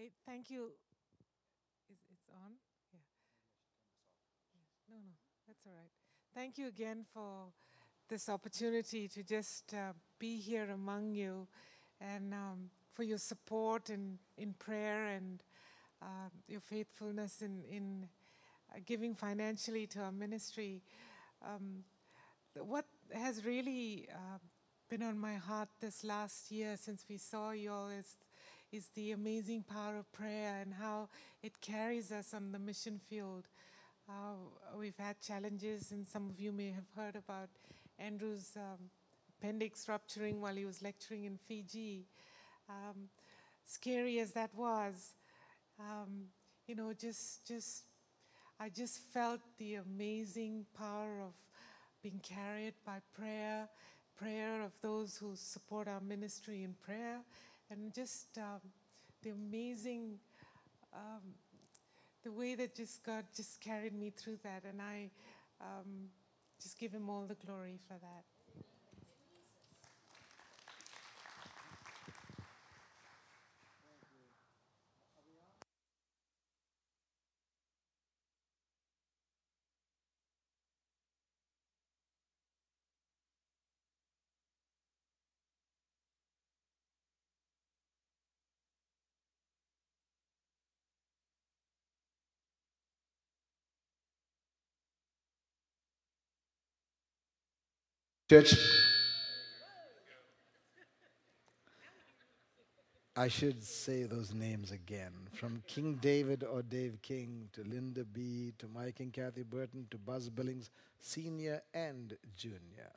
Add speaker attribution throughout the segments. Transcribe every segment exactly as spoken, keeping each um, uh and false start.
Speaker 1: I thank you. Is it's on? Yeah. No, no, that's all right. Thank you again for this opportunity to just uh, be here among you, and um, for your support in, in prayer, and uh, your faithfulness in, in uh, giving financially to our ministry. Um, what has really uh, been on my heart this last year since we saw you all is, is the amazing power of prayer and how it carries us on the mission field. Uh, we've had challenges, and some of you may have heard about Andrew's um, appendix rupturing while he was lecturing in Fiji. Um, scary as that was, um, you know, just just I just felt the amazing power of being carried by prayer, prayer of those who support our ministry in prayer, and just um, the amazing, um, the way that just God just carried me through that, and I um, just give Him all the glory for that.
Speaker 2: Church, I should say those names again. From King David or Dave King to Linda B. to Mike and Kathy Burton to Buzz Billings, Senior and Junior.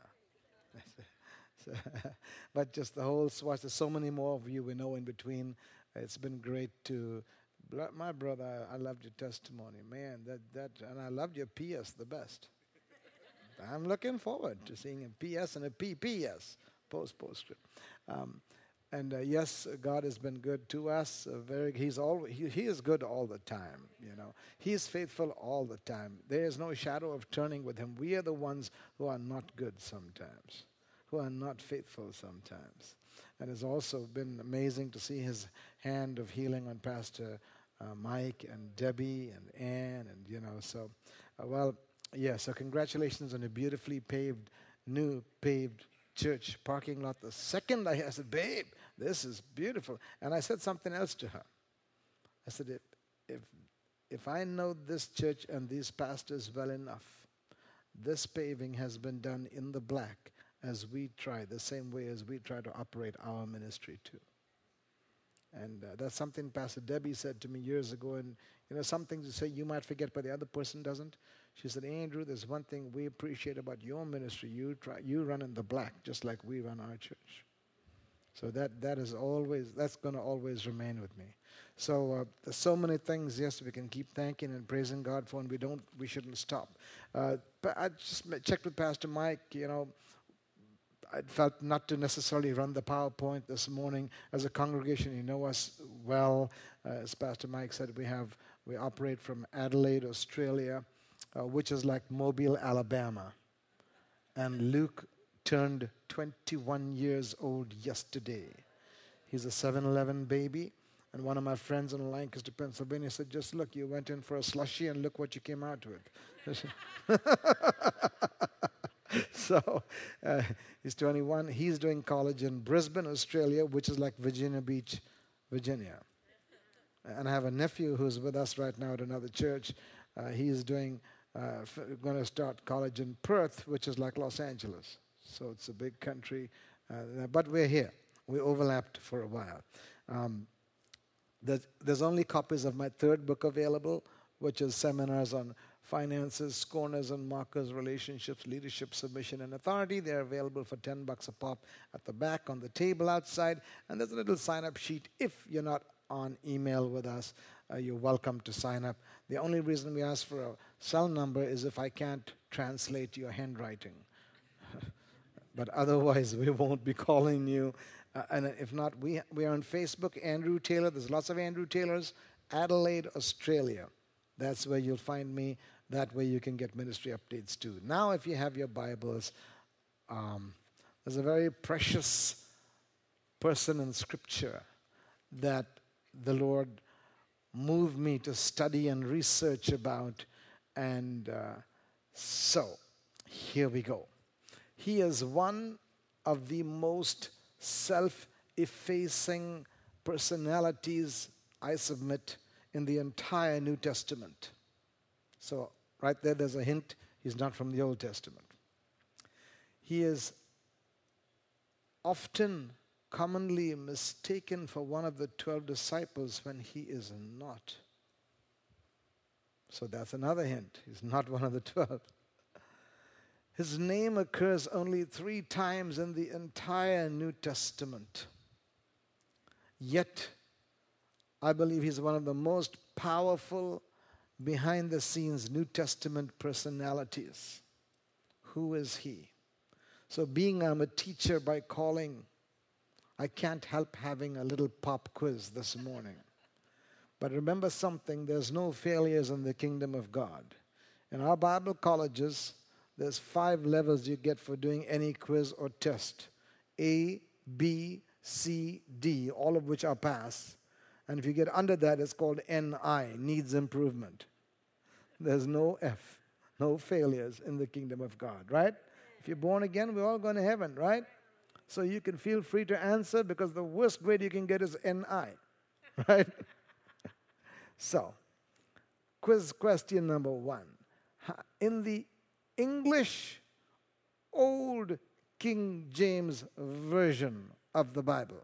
Speaker 2: So, but just the whole swatch. There's so many more of you we know in between. It's been great to. My brother, I loved your testimony, man. That that, and I loved your P S the best. I'm looking forward to seeing a P S and a P P S, post postscript. Um, and uh, yes, God has been good to us. Uh, very, he's all he, he is good all the time. You know, He is faithful all the time. There is no shadow of turning with Him. We are the ones who are not good sometimes, who are not faithful sometimes. And it's also been amazing to see His hand of healing on Pastor uh, Mike and Debbie and Ann, and you know, so uh, well. Yeah, so congratulations on a beautifully paved, new paved church parking lot. The second I, I said, babe, this is beautiful. And I said something else to her. I said, if, if, if I know this church and these pastors well enough, this paving has been done in the black as we try, the same way as we try to operate our ministry too. And uh, that's something Pastor Debbie said to me years ago. And, you know, some things you say you might forget, but the other person doesn't. She said, Andrew, there's one thing we appreciate about your ministry. You try, you run in the black, just like we run our church. So that that is always, that's going to always remain with me. So uh, there's so many things, yes, we can keep thanking and praising God for, and we don't, we shouldn't stop. Uh, but I just checked with Pastor Mike, you know, I felt not to necessarily run the PowerPoint this morning. As a congregation, you know us well. Uh, as Pastor Mike said, we have we operate from Adelaide, Australia, uh, which is like Mobile, Alabama. And Luke turned twenty-one years old yesterday. He's a seven eleven baby. And one of my friends in Lancaster, Pennsylvania said, just look, you went in for a slushie and look what you came out with. So uh, he's twenty-one. He's doing college in Brisbane, Australia, which is like Virginia Beach, Virginia. And I have a nephew who's with us right now at another church. Uh, he's doing, uh, f- going to start college in Perth, which is like Los Angeles. So it's a big country. Uh, but we're here. We overlapped for a while. Um, there's, there's only copies of my third book available, which is Seminars on Finances, Corners and Markers, Relationships, Leadership, Submission, and Authority. They're available for ten bucks a pop at the back on the table outside. And there's a little sign-up sheet. If you're not on email with us, uh, you're welcome to sign up. The only reason we ask for a cell number is if I can't translate your handwriting. But otherwise, we won't be calling you. Uh, and if not, we, we are on Facebook, Andrew Taylor. There's lots of Andrew Taylors. Adelaide, Australia. That's where you'll find me. That way you can get ministry updates too. Now, if you have your Bibles, um, there's a very precious person in Scripture that the Lord moved me to study and research about. And uh, so, here we go. He is one of the most self-effacing personalities, I submit, in the entire New Testament. So, right there, there's a hint. He's not from the Old Testament. He is often, commonly mistaken for one of the twelve disciples when he is not. So that's another hint. He's not one of the twelve. His name occurs only three times in the entire New Testament. Yet, I believe he's one of the most powerful, behind-the-scenes New Testament personalities. Who is he? So being I'm a teacher by calling, I can't help having a little pop quiz this morning. But remember something, there's no failures in the kingdom of God. In our Bible colleges, there's five levels you get for doing any quiz or test. A, B, C, D, all of which are pass. And if you get under that, it's called N I, needs improvement. There's no F, no failures in the kingdom of God, right? If you're born again, we're all going to heaven, right? So you can feel free to answer because the worst grade you can get is N I, right? So, quiz question number one. In the English Old King James Version of the Bible,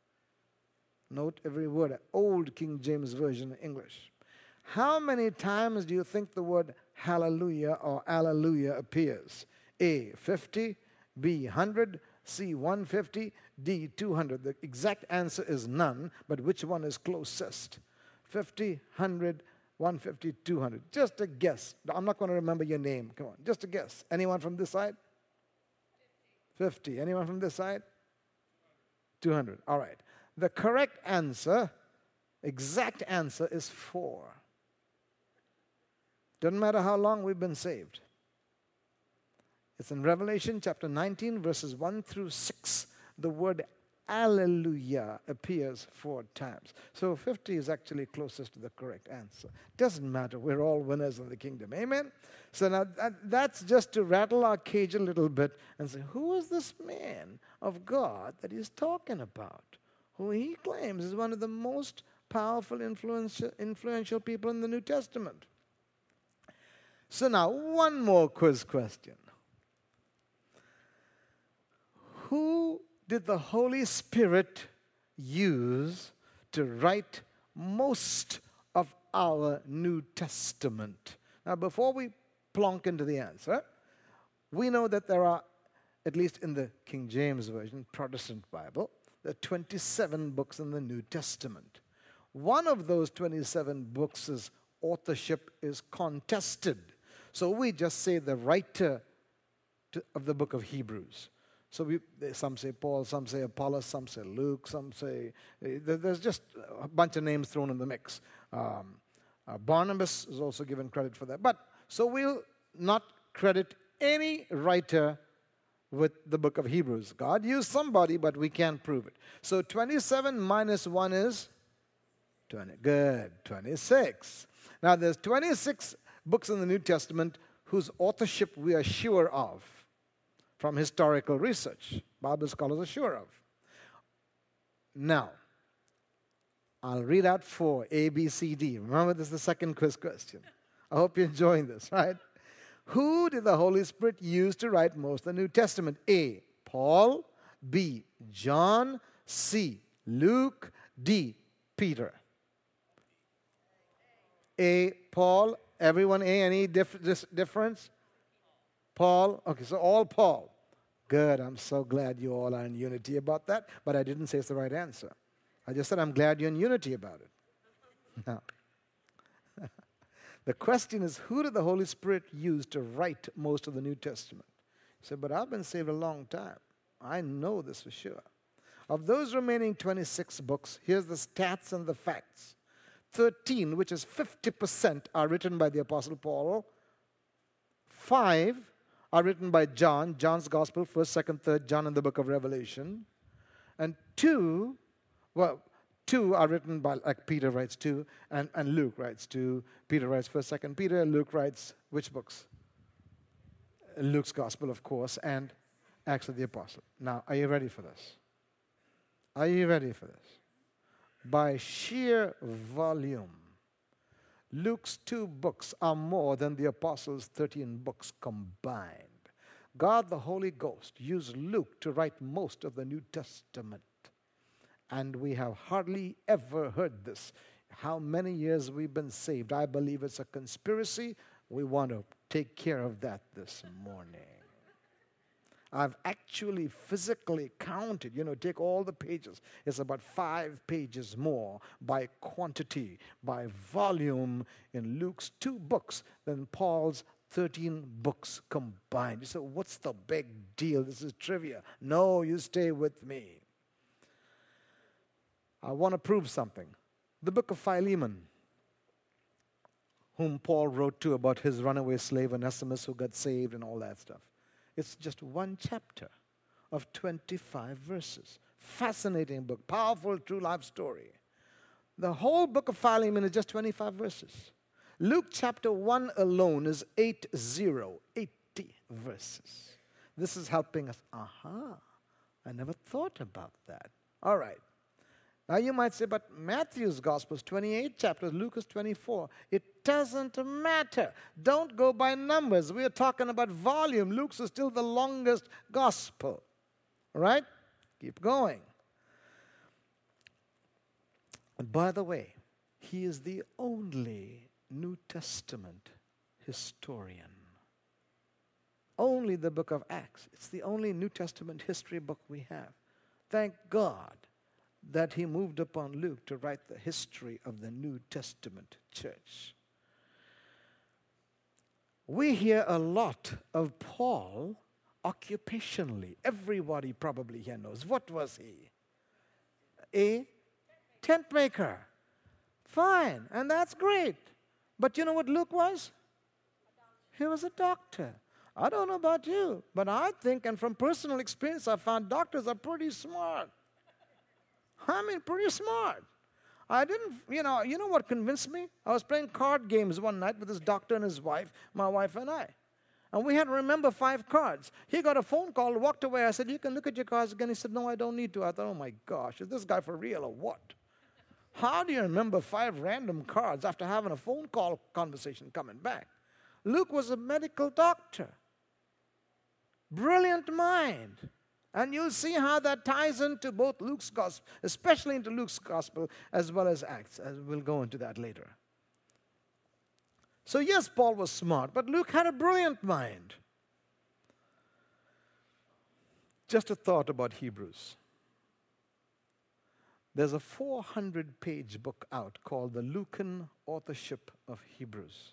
Speaker 2: note every word, Old King James Version English. How many times do you think the word hallelujah or alleluia appears? A, fifty, B, one hundred, C, one hundred fifty, D, two hundred. The exact answer is none, but which one is closest? fifty, one hundred, one hundred fifty, two hundred. Just a guess. I'm not going to remember your name. Come on, just a guess. Anyone from this side? fifty. Anyone from this side? two hundred. All right. The correct answer, exact answer, is four. Doesn't matter how long we've been saved. It's in Revelation chapter nineteen, verses one through six. The word Alleluia appears four times. So fifty is actually closest to the correct answer. Doesn't matter. We're all winners in the kingdom. Amen? So now that, that's just to rattle our cage a little bit and say, who is this man of God that he's talking about? Who he claims is one of the most powerful, influential, influential people in the New Testament. So now, one more quiz question. Who did the Holy Spirit use to write most of our New Testament? Now, before we plonk into the answer, we know that there are, at least in the King James Version, Protestant Bible, there are twenty-seven books in the New Testament. One of those twenty-seven books' authorship is contested. So we just say the writer to, of the book of Hebrews. So we, some say Paul, some say Apollos, some say Luke, some say, there's just a bunch of names thrown in the mix. Um, uh, Barnabas is also given credit for that. But, so we'll not credit any writer with the book of Hebrews. God used somebody, but we can't prove it. So twenty-seven minus one is twenty. Good, twenty-six. Now there's twenty-six books in the New Testament whose authorship we are sure of from historical research. Bible scholars are sure of. Now, I'll read out four, A, B, C, D. Remember, this is the second quiz question. I hope you're enjoying this, right? Who did the Holy Spirit use to write most of the New Testament? A, Paul. B, John. C, Luke. D, Peter. A, Paul. Everyone A, any dif- dis- difference? Paul. Okay, so all Paul. Good, I'm so glad you all are in unity about that, but I didn't say it's the right answer. I just said I'm glad you're in unity about it. Now, the question is, who did the Holy Spirit use to write most of the New Testament? You say, but I've been saved a long time. I know this for sure. Of those remaining twenty-six books, here's the stats and the facts. thirteen, which is fifty percent, are written by the Apostle Paul. Five are written by John, John's Gospel, first, second, third John, and the book of Revelation. And two, well, Two are written by, like Peter writes two, and, and Luke writes two. Peter writes first, second Peter. Luke writes which books? Luke's Gospel, of course, and Acts of the Apostle. Now, are you ready for this? Are you ready for this? By sheer volume, Luke's two books are more than the Apostles' thirteen books combined. God, the Holy Ghost, used Luke to write most of the New Testament. And we have hardly ever heard this. How many years we've been saved? I believe it's a conspiracy. We want to take care of that this morning. I've actually physically counted, you know, take all the pages. It's about five pages more by quantity, by volume in Luke's two books than Paul's thirteen books combined. You say, what's the big deal? This is trivia. No, you stay with me. I want to prove something. The book of Philemon, whom Paul wrote to about his runaway slave Onesimus who got saved and all that stuff. It's just one chapter of twenty-five verses. Fascinating book, powerful true life story. The whole book of Philemon is just twenty-five verses. Luke chapter one alone is eight zero, eighty verses. This is helping us. Aha, I never thought about that. All right. Now you might say, but Matthew's gospel is twenty-eight chapters, Luke is twenty-four. It doesn't matter. Don't go by numbers. We are talking about volume. Luke's is still the longest gospel. All right? Keep going. And by the way, he is the only New Testament historian. Only the book of Acts. It's the only New Testament history book we have. Thank God that he moved upon Luke to write the history of the New Testament church. We hear a lot of Paul occupationally. Everybody probably here knows. What was he? A tent maker. Fine, and that's great. But you know what Luke was? He was a doctor. I don't know about you, but I think, and from personal experience, I found doctors are pretty smart. I mean, pretty smart. I didn't, you know, you know what convinced me? I was playing card games one night with this doctor and his wife, my wife and I. And we had to remember five cards. He got a phone call, walked away. I said, you can look at your cards again. He said, no, I don't need to. I thought, oh my gosh, is this guy for real or what? How do you remember five random cards after having a phone call conversation coming back? Luke was a medical doctor. Brilliant mind. And you'll see how that ties into both Luke's gospel, especially into Luke's gospel, as well as Acts. As we'll go into that later. So yes, Paul was smart, but Luke had a brilliant mind. Just a thought about Hebrews. There's a four hundred page book out called the Lucan Authorship of Hebrews.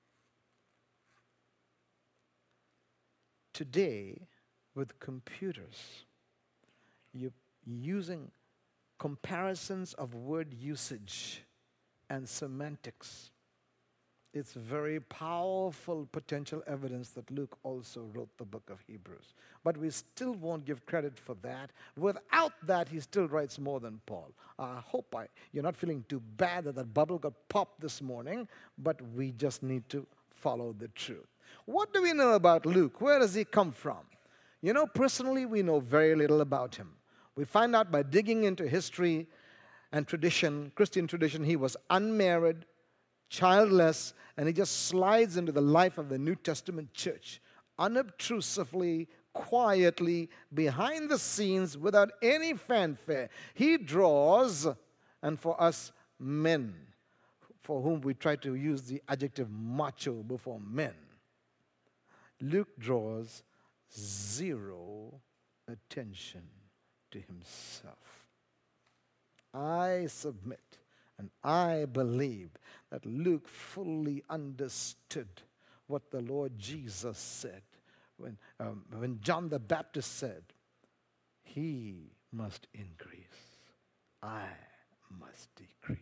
Speaker 2: Today, with computers, you're using comparisons of word usage and semantics. It's very powerful potential evidence that Luke also wrote the book of Hebrews. But we still won't give credit for that. Without that, he still writes more than Paul. I hope I, you're not feeling too bad that that bubble got popped this morning, but we just need to follow the truth. What do we know about Luke? Where does he come from? You know, personally, we know very little about him. We find out by digging into history and tradition, Christian tradition, he was unmarried, childless, and he just slides into the life of the New Testament church, unobtrusively, quietly, behind the scenes, without any fanfare. He draws, and for us men, for whom we try to use the adjective macho before men, Luke draws zero attention to himself. I submit and I believe that Luke fully understood what the Lord Jesus said when, um, when John the Baptist said, he must increase, I must decrease.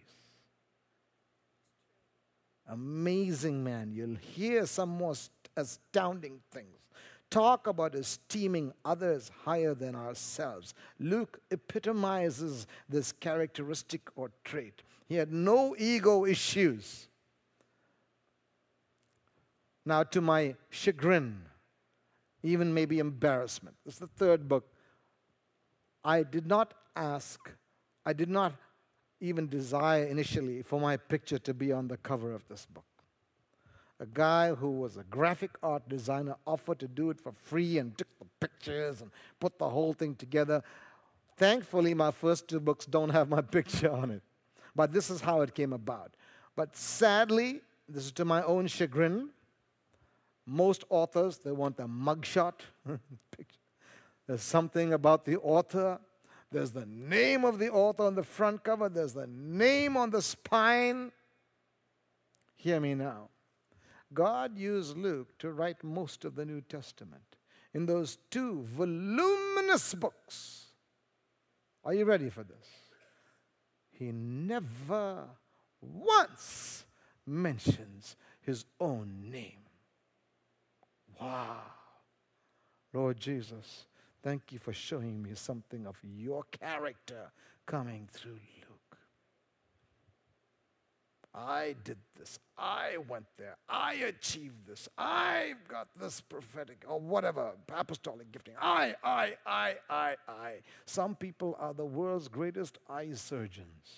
Speaker 2: Amazing man. You'll hear some more st- astounding things. talk about esteeming others higher than ourselves. Luke epitomizes this characteristic or trait. He had no ego issues. Now, to my chagrin, even maybe embarrassment, this is the third book, I did not ask, I did not even desire initially for my picture to be on the cover of this book. A guy who was a graphic art designer offered to do it for free and took the pictures and put the whole thing together. Thankfully, my first two books don't have my picture on it. But this is how it came about. But sadly, this is to my own chagrin, most authors, they want a mugshot. There's something about the author. There's the name of the author on the front cover. There's the name on the spine. Hear me now. God used Luke to write most of the New Testament in those two voluminous books. Are you ready for this? He never once mentions his own name. Wow. Lord Jesus, thank you for showing me something of your character coming through Luke. I did this. I went there. I achieved this. I've got this prophetic or whatever, apostolic gifting. I, I, I, I, I. Some people are the world's greatest eye surgeons.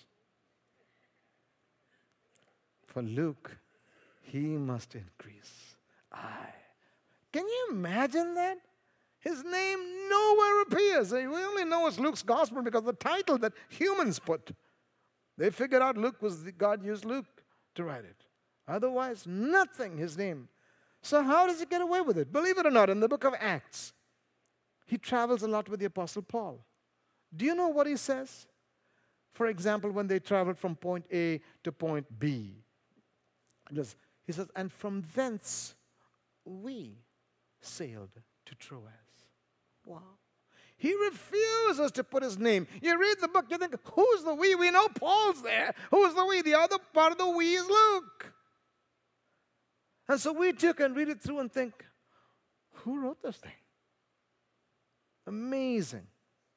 Speaker 2: For Luke, he must increase. I. Can you imagine that? His name nowhere appears. We only know it's Luke's gospel because of the title that humans put. They figured out Luke was the, God used Luke to write it. Otherwise, nothing, his name. So how does he get away with it? Believe it or not, in the book of Acts, he travels a lot with the Apostle Paul. Do you know what he says? For example, when they traveled from point A to point B, he says, and from thence we sailed to Troas. Wow. He refuses to put his name. You read the book, you think, who's the we? We know Paul's there. Who's the we? The other part of the we is Luke. And so we too can read it through and think, who wrote this thing? Amazing.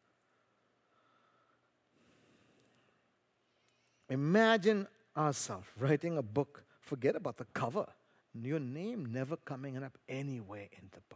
Speaker 2: Imagine ourselves writing a book, forget about the cover, your name never coming up anywhere in the book.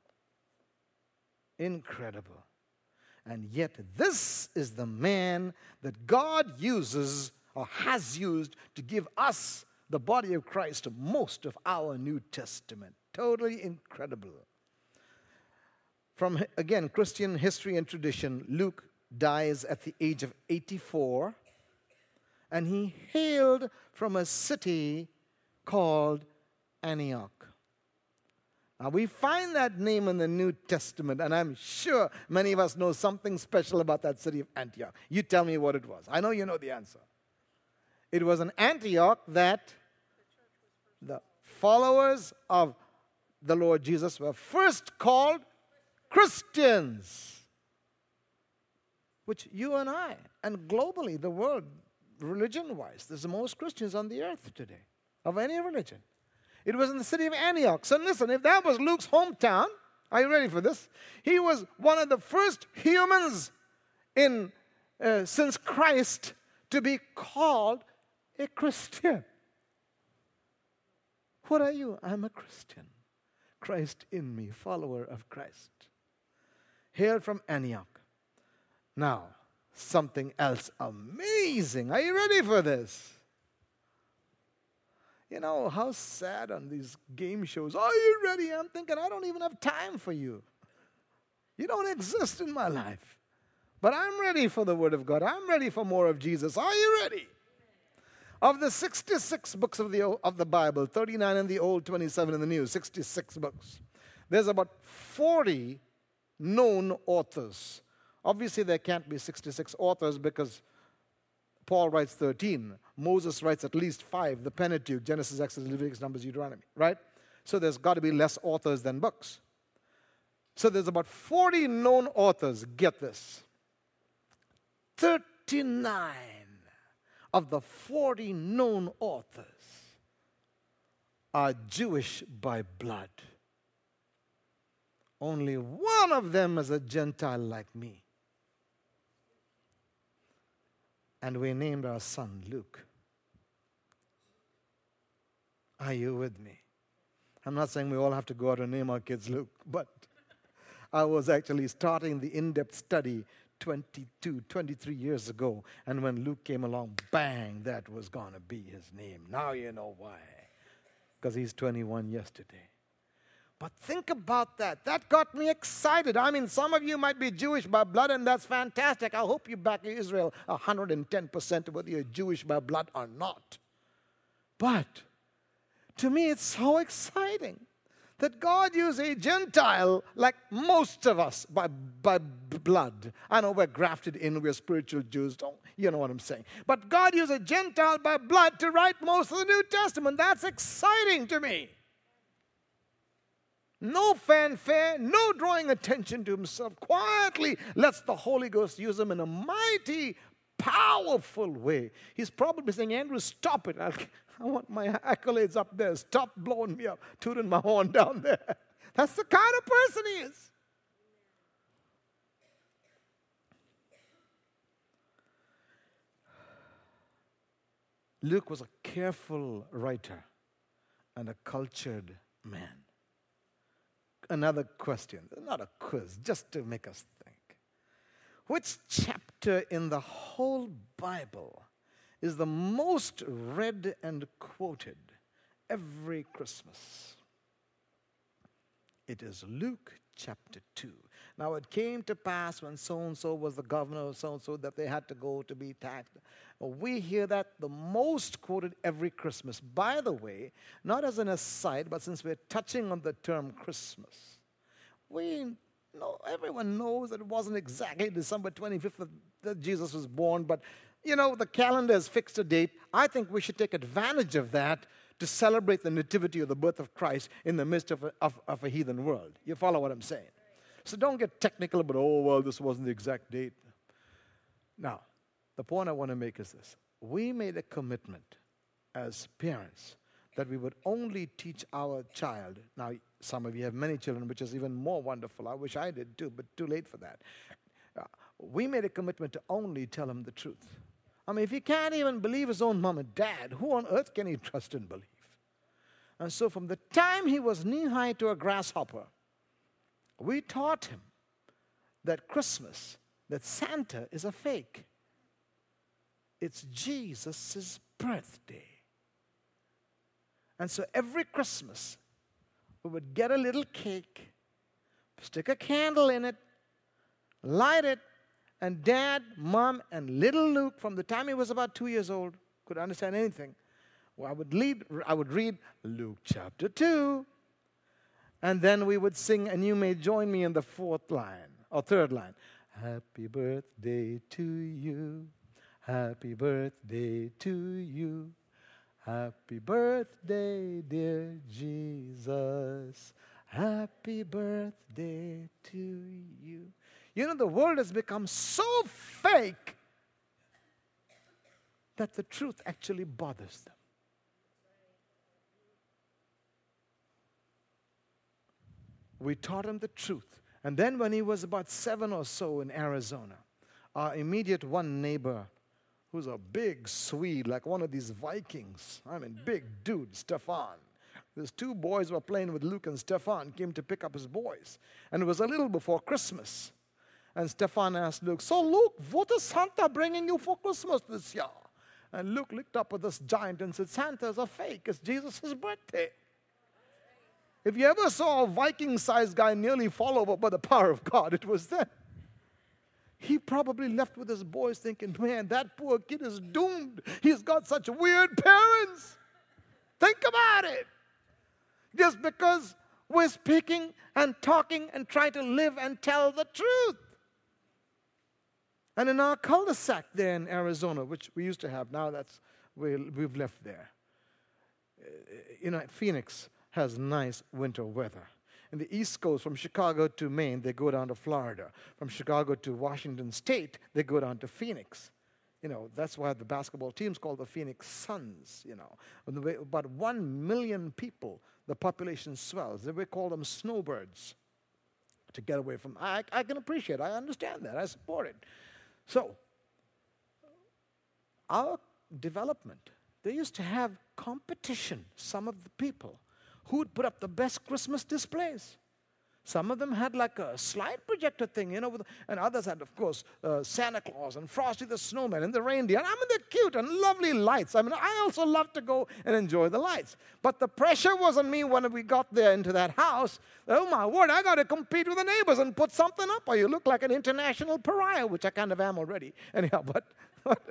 Speaker 2: Incredible. And yet this is the man that God uses or has used to give us, the body of Christ, most of our New Testament. Totally incredible. From, again, Christian history and tradition, Luke dies at the age of eighty-four, and he hailed from a city called Antioch. Now, we find that name in the New Testament, and I'm sure many of us know something special about that city of Antioch. You tell me what it was. I know you know the answer. It was an Antioch that the followers of the Lord Jesus were first called Christians, which you and I, and globally, the world, religion-wise, there's the most Christians on the earth today, of any religion. It was in the city of Antioch. So listen, if that was Luke's hometown, are you ready for this? He was one of the first humans in uh, since Christ to be called a Christian. What are you? I'm a Christian. Christ in me, follower of Christ. Hail from Antioch. Now, something else amazing. Are you ready for this? You know, how sad on these game shows. Are you ready? I'm thinking, I don't even have time for you. You don't exist in my life. But I'm ready for the Word of God. I'm ready for more of Jesus. Are you ready? Of the sixty-six books of the, of the Bible, thirty-nine in the Old, twenty-seven in the New, sixty-six books, there's about forty known authors. Obviously, there can't be sixty-six authors because Paul writes thirteen. Moses writes at least five, the Pentateuch, Genesis, Exodus, Leviticus, Numbers, Deuteronomy, right? So there's got to be less authors than books. So there's about forty known authors. Get this. thirty-nine of the forty known authors are Jewish by blood. only one of them is a Gentile like me. And we named our son Luke. Are you with me? I'm not saying we all have to go out and name our kids Luke, but I was actually starting the in-depth study twenty-two, twenty-three years ago, and when Luke came along, bang, that was going to be his name. Now you know why. Because he's twenty-one yesterday. But think about that. That got me excited. I mean, some of you might be Jewish by blood, and that's fantastic. I hope you back Israel one hundred ten percent whether you're Jewish by blood or not. But to me, it's so exciting that God used a Gentile like most of us by, by blood. I know we're grafted in, we're spiritual Jews, don't you know what I'm saying? But God used a Gentile by blood to write most of the New Testament. That's exciting to me. No fanfare, no drawing attention to himself. Quietly lets the Holy Ghost use him in a mighty, powerful way. He's probably saying, Andrew, stop it. I'll, I want my accolades up there. Stop blowing me up, tooting my horn down there. That's the kind of person he is. Luke was a careful writer and a cultured man. Another question, not a quiz, just to make us think. Which chapter in the whole Bible is the most read and quoted every Christmas? It is Luke chapter two. Now it came to pass when so-and-so was the governor of so-and-so that they had to go to be taxed. We hear that the most quoted every Christmas. By the way, not as an aside, but since we're touching on the term Christmas, we know, everyone knows that it wasn't exactly December twenty-fifth that, that Jesus was born, but you know, the calendar has fixed a date. I think we should take advantage of that to celebrate the nativity of the birth of Christ in the midst of a, of, of a heathen world. You follow what I'm saying? So don't get technical about, oh, well, this wasn't the exact date. Now, the point I want to make is this. We made a commitment as parents that we would only teach our child. Now, some of you have many children, which is even more wonderful. I wish I did too, but too late for that. Uh, we made a commitment to only tell him the truth. I mean, if he can't even believe his own mom and dad, who on earth can he trust and believe? And so from the time he was knee-high to a grasshopper, we taught him that Christmas, that Santa is a fake. It's Jesus' birthday. And so every Christmas, we would get a little cake, stick a candle in it, light it, and Dad, Mom, and little Luke, from the time he was about two years old, could understand anything. Well, I would lead, I would read Luke chapter two, and then we would sing, and you may join me in the fourth line, or third line. Happy birthday to you. Happy birthday to you. Happy birthday, dear Jesus. Happy birthday to you. You know, the world has become so fake that the truth actually bothers them. We taught him the truth. And then when he was about seven or so in Arizona, our immediate one neighbor, who's a big Swede, like one of these Vikings, I mean, big dude, Stefan. These two boys who were playing with Luke, and Stefan came to pick up his boys. And it was a little before Christmas. And Stefan asked Luke, so Luke, what is Santa bringing you for Christmas this year? And Luke looked up at this giant and said, Santa's a fake. It's Jesus' birthday. If you ever saw a Viking-sized guy nearly fall over by the power of God, it was then. He probably left with his boys thinking, man, that poor kid is doomed. He's got such weird parents. Think about it. Just because we're speaking and talking and trying to live and tell the truth. And in our cul-de-sac there in Arizona, which we used to have, now that's we, we've left there. You know, Phoenix has nice winter weather. In the East Coast, from Chicago to Maine, they go down to Florida. From Chicago to Washington State, they go down to Phoenix. You know, that's why the basketball team's called the Phoenix Suns, you know. About one million people, the population swells. We call them snowbirds. to get away from. I, I can appreciate, I understand that, I support it. So, our development, they used to have competition, some of the people, who would put up the best Christmas displays. Some of them had like a slide projector thing, you know, with, and others had, of course, uh, Santa Claus and Frosty the Snowman and the reindeer. And I mean, they're cute and lovely lights. I mean, I also love to go and enjoy the lights. But the pressure was on me when we got there into that house. Oh, my word, I got to compete with the neighbors and put something up, or you look like an international pariah, which I kind of am already. Anyhow, but, but,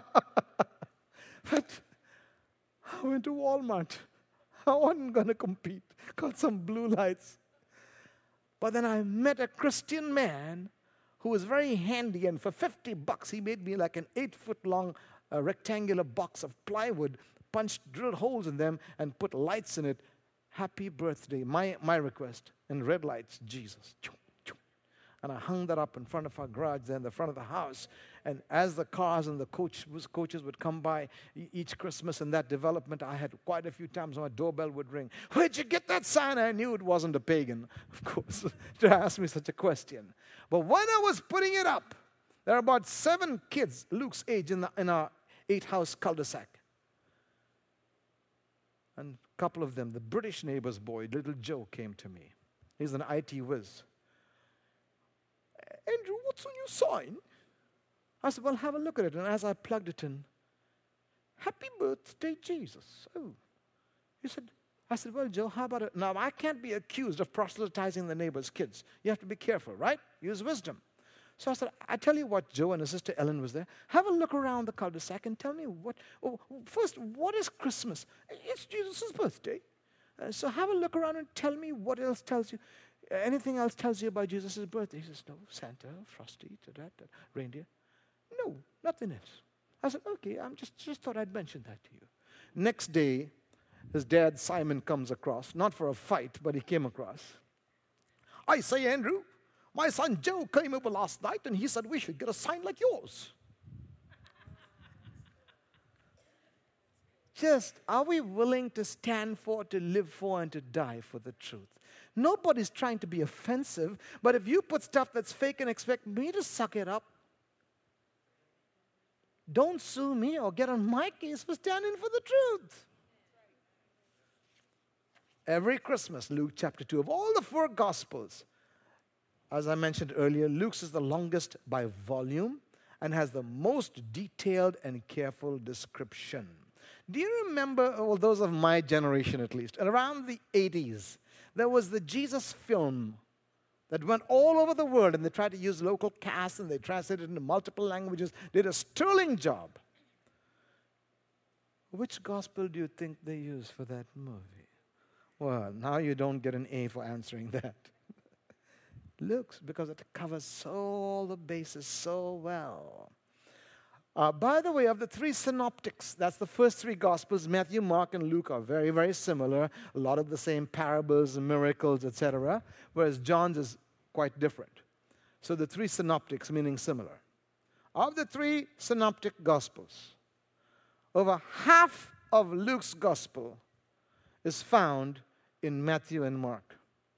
Speaker 2: but I went to Walmart. I wasn't going to compete. Got some blue lights. But then I met a Christian man who was very handy, and for fifty bucks, he made me like an eight-foot-long uh, rectangular box of plywood, punched, drilled holes in them, and put lights in it. Happy birthday, my, my request. And red lights, Jesus. And I hung that up in front of our garage there in the front of the house. And as the cars and the coach, coaches would come by each Christmas in that development, I had quite a few times my doorbell would ring. Where'd you get that sign? I knew it wasn't a pagan, of course, to ask me such a question. But when I was putting it up, there are about seven kids, Luke's age, in, the, in our eight-house cul-de-sac. And a couple of them, the British neighbor's boy, little Joe, came to me. He's an I T whiz. Andrew, what's on your sign? I said, well, have a look at it. And as I plugged it in, happy birthday, Jesus. Oh. He said, I said, well, Joe, how about it? Now, I can't be accused of proselytizing the neighbor's kids. You have to be careful, right? Use wisdom. So I said, I tell you what, Joe, and his sister Ellen was there. Have a look around the cul-de-sac and tell me what, oh, first, what is Christmas? It's Jesus' birthday. Uh, so have a look around and tell me what else tells you. Anything else tells you about Jesus' birthday? He says, no, Santa, Frosty, da, da, da, reindeer. No, nothing else. I said, okay, I just, just thought I'd mention that to you. Next day, his dad, Simon, comes across, not for a fight, but he came across. I say, Andrew, my son Joe came over last night, and he said we should get a sign like yours. Just, are we willing to stand for, to live for, and to die for the truth? Nobody's trying to be offensive, but if you put stuff that's fake and expect me to suck it up, don't sue me or get on my case for standing for the truth. Every Christmas, Luke chapter two, of all the four Gospels, as I mentioned earlier, Luke's is the longest by volume and has the most detailed and careful description. Do you remember, well, those of my generation at least, around the eighties, there was the Jesus film that went all over the world, and they tried to use local casts, and they translated it into multiple languages, did a sterling job. Which gospel do you think they used for that movie? Well, now you don't get an A for answering that. Luke's, because it covers all the bases so well. Uh, by the way, of the three synoptics, that's the first three Gospels, Matthew, Mark, and Luke are very, very similar. A lot of the same parables and miracles, et cetera, whereas John's is quite different. So the three synoptics, meaning similar. Of the three synoptic Gospels, over half of Luke's Gospel is found in Matthew and Mark.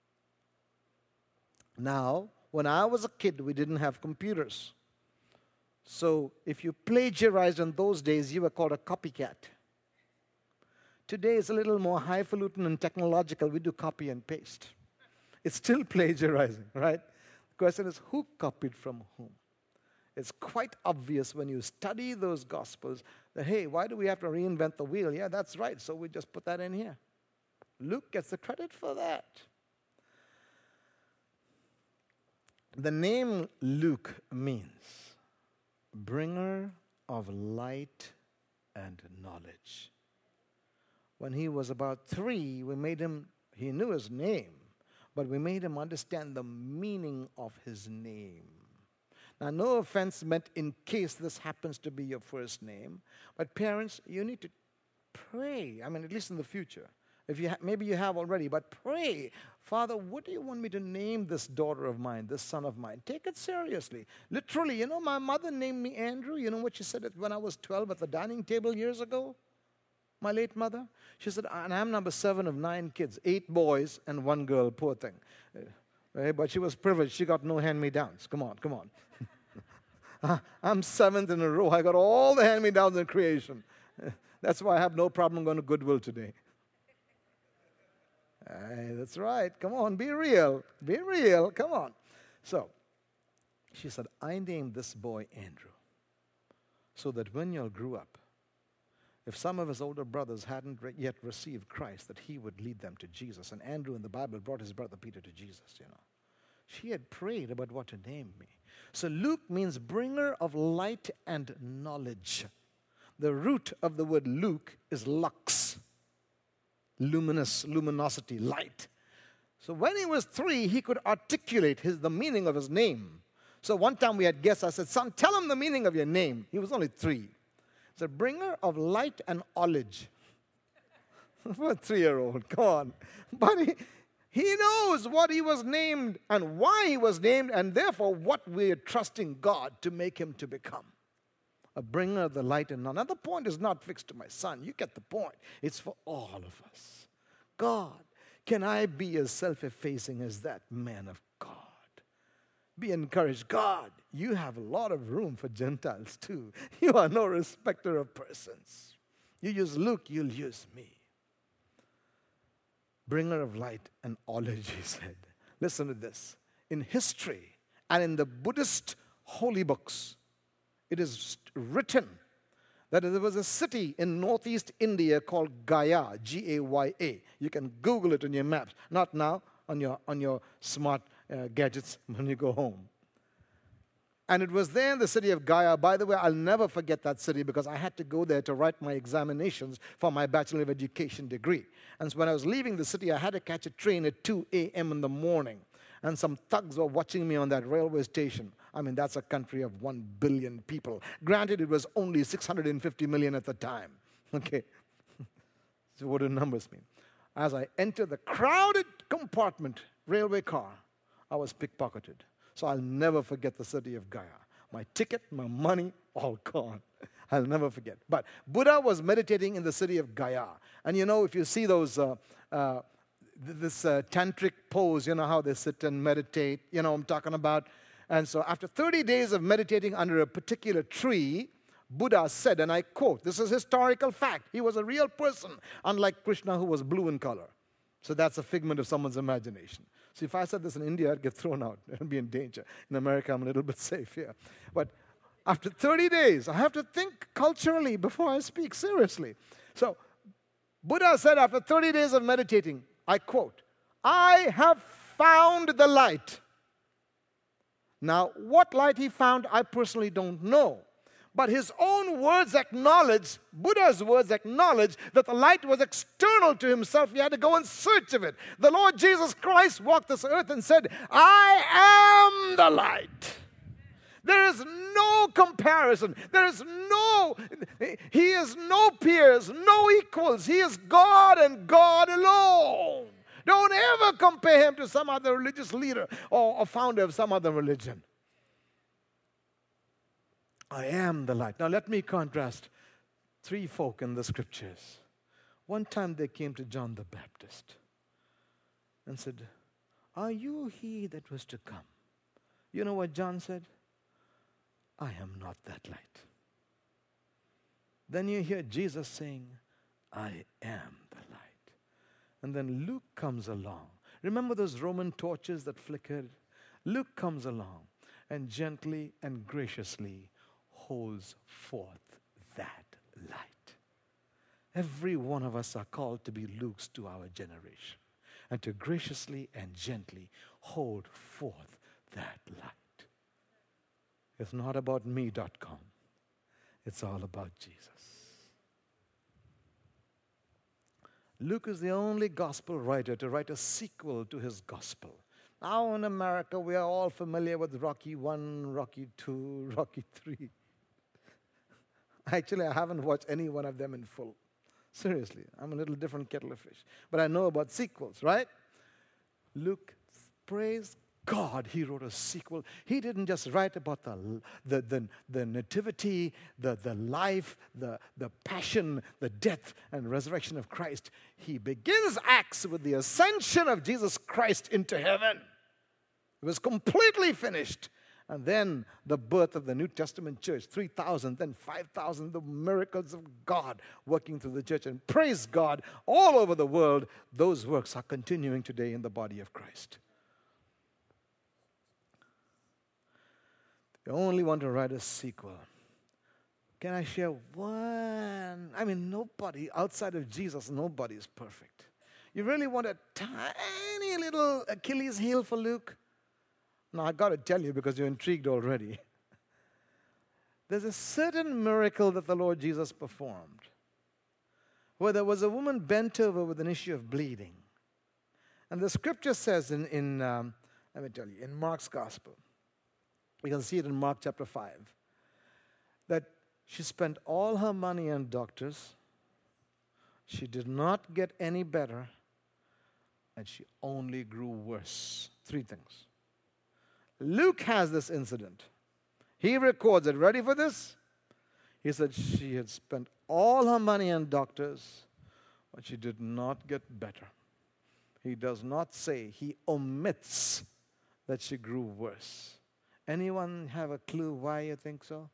Speaker 2: Now, when I was a kid, we didn't have computers. So if you plagiarized in those days, you were called a copycat. Today it's a little more highfalutin and technological. We do copy and paste. It's still plagiarizing, right? The question is, who copied from whom? It's quite obvious when you study those Gospels that, hey, why do we have to reinvent the wheel? Yeah, that's right, so we just put that in here. Luke gets the credit for that. The name Luke means bringer of light and knowledge. When he was about three, we made him, he knew his name, but we made him understand the meaning of his name. Now, no offense meant in case this happens to be your first name, but parents, you need to pray. I mean, at least in the future. If you ha- maybe you have already, but pray. Father, what do you want me to name this daughter of mine, this son of mine? Take it seriously. Literally, you know, my mother named me Andrew. You know what she said when I was twelve at the dining table years ago? My late mother. She said, and I'm number seven of nine kids, eight boys and one girl, poor thing. Right? But she was privileged. She got no hand-me-downs. Come on, come on. I'm seventh in a row. I got all the hand-me-downs in creation. That's why I have no problem going to Goodwill today. Hey, that's right. Come on, be real. Be real. Come on. So, she said, I named this boy Andrew so that when y'all grew up, if some of his older brothers hadn't re- yet received Christ, that he would lead them to Jesus. And Andrew in the Bible brought his brother Peter to Jesus, you know. She had prayed about what to name me. So Luke means bringer of light and knowledge. The root of the word Luke is lux, luminous, luminosity, light. So when he was three, he could articulate his, the meaning of his name. So one time we had guests, I said, son, tell him the meaning of your name. He was only three. It's a bringer of light and knowledge. For a three-year-old, come on. But he, he knows what he was named and why he was named, and therefore what we are trusting God to make him to become. A bringer of the light and knowledge. Now the point is not fixed to my son. You get the point. It's for all of us. God, can I be as self-effacing as that man of God? Be encouraged. God, you have a lot of room for Gentiles too. You are no respecter of persons. You use Luke, you'll use me. Bringer of light and knowledge, he said. Listen to this. In history and in the Buddhist holy books, it is written that there was a city in northeast India called Gaya, G A Y A. You can Google it on your maps. Not now, on your, on your smart uh, gadgets when you go home. And it was there in the city of Gaya. By the way, I'll never forget that city because I had to go there to write my examinations for my Bachelor of Education degree. And so when I was leaving the city, I had to catch a train at two a.m. in the morning. And some thugs were watching me on that railway station. I mean, that's a country of one billion people. Granted, it was only six hundred fifty million at the time. Okay? So what do numbers mean? As I entered the crowded compartment, railway car, I was pickpocketed. So I'll never forget the city of Gaya. My ticket, my money, all gone. I'll never forget. But Buddha was meditating in the city of Gaya. And you know, if you see those... Uh, uh, this uh, tantric pose, you know how they sit and meditate, you know what I'm talking about. And so after thirty days of meditating under a particular tree, Buddha said, and I quote, this is historical fact, he was a real person, unlike Krishna who was blue in color. So that's a figment of someone's imagination. So if I said this in India, I'd get thrown out. I'd be in danger. In America, I'm a little bit safe here. But after thirty days, I have to think culturally before I speak seriously. So Buddha said after thirty days of meditating, I quote, I have found the light. Now, what light he found, I personally don't know. But his own words acknowledge, Buddha's words acknowledge that the light was external to himself. He had to go in search of it. The Lord Jesus Christ walked this earth and said, I am the light. There is no comparison. There is no, he is no peers, no equals. He is God and God alone. Don't ever compare him to some other religious leader or a founder of some other religion. I am the light. Now let me contrast three folk in the scriptures. One time they came to John the Baptist and said, are you he that was to come? You know what John said? I am not that light. Then you hear Jesus saying, I am the light. And then Luke comes along. Remember those Roman torches that flickered? Luke comes along and gently and graciously holds forth that light. Every one of us are called to be Lukes to our generation and to graciously and gently hold forth that light. It's not about me dot com. It's all about Jesus. Luke is the only gospel writer to write a sequel to his gospel. Now in America, we are all familiar with Rocky one, Rocky two, Rocky three. Actually, I haven't watched any one of them in full. Seriously, I'm a little different kettle of fish. But I know about sequels, right? Luke, praise God, he wrote a sequel. He didn't just write about the, the, the, the nativity, the, the life, the, the passion, the death, and resurrection of Christ. He begins Acts with the ascension of Jesus Christ into heaven. It was completely finished. And then the birth of the New Testament church, three thousand, then five thousand, the miracles of God working through the church. And praise God, all over the world, those works are continuing today in the body of Christ. They only want to write a sequel. Can I share one? I mean, nobody, outside of Jesus, nobody is perfect. You really want a tiny little Achilles heel for Luke? Now, I got to tell you because you're intrigued already. There's a certain miracle that the Lord Jesus performed where there was a woman bent over with an issue of bleeding. And the scripture says in, in um, let me tell you, in Mark's gospel, you can see it in Mark chapter five, that she spent all her money on doctors. She did not get any better, and she only grew worse. Three things. Luke has this incident. He records it. Ready for this? He said she had spent all her money on doctors, but she did not get better. He does not say, he omits that she grew worse. Anyone have a clue why you think so?